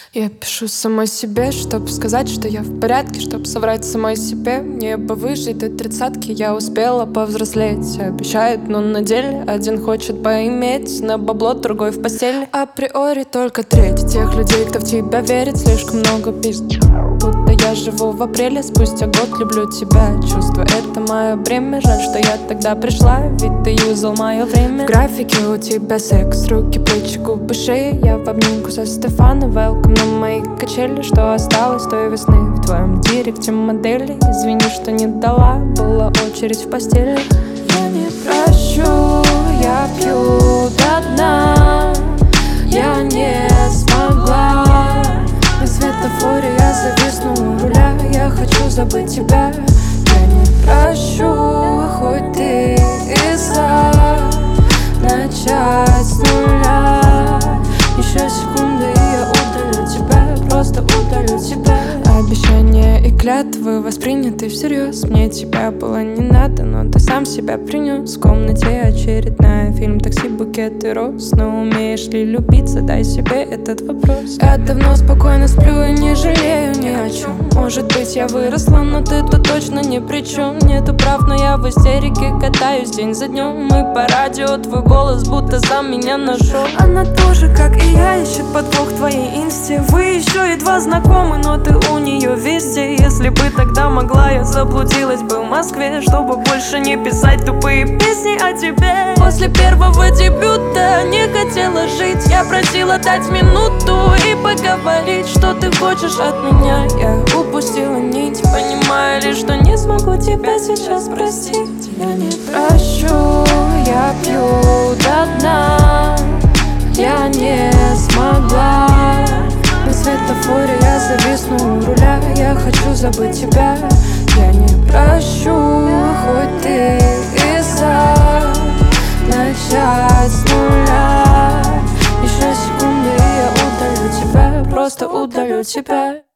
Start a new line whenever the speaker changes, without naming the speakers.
Я пишу самой себе, чтоб сказать, что я в порядке, чтоб соврать самой себе. Мне бы выжить до 30-ки, я успела повзрослеть. Обещают, но на деле один хочет поиметь на бабло, другой в постели. Априори только треть тех людей, кто в тебя верит. Слишком много пизд, будто я живу в апреле. Спустя год люблю тебя, чувство это мое бремя. Жаль, что я тогда пришла, ведь ты юзал мое время. В графике у тебя секс, руки, плечи, губы, шея. Я в обнимку со Стефана, welcome на мои качели. Что осталось той весны в твоем директе модели? Извини, что не дала, была очередь в постели. Я не прощу, я пью до дна. Я не смогла. На светофоре я зависну у руля. Я хочу забыть тебя. Я не прощу, хоть ты и за. Начать с нуля. Еще секунды, и я удалю тебя. Просто удалю тебя. Обещания и клятвы восприняты всерьез. Мне тебя было не надо, но ты сам себя принес. В комнате очередная, фильм «Такси», букет и роз. Но умеешь ли любить? Задай себе этот вопрос. Я давно спокойно сплю и не жалею ни о чем. Может быть, я выросла, но ты тут точно ни при чем. Нету прав, но я в истерике катаюсь день за днем. Мы по радио, твой голос будто сам меня нашел. Она тоже, как и я, ищет подвох в твоей инсте. Вы еще едва знакомы, но ты у нее везде. Если бы тогда могла, я заблудилась бы в Москве, чтобы больше не писать тупые песни о тебе. После первого дебюта не хотела жить. Я просила дать минуту и поговорить. Что ты хочешь от меня? Я упустила нить, понимая лишь, что не смогу тебя сейчас простить. Я не прощу, я пью до дна. Я не смогла. На светофоре я зависну у руля. Я хочу забыть тебя. Я не прощу, хоть ты и за. Начать с нуля. Еще секунды, и я удалю тебя. Просто удалю тебя.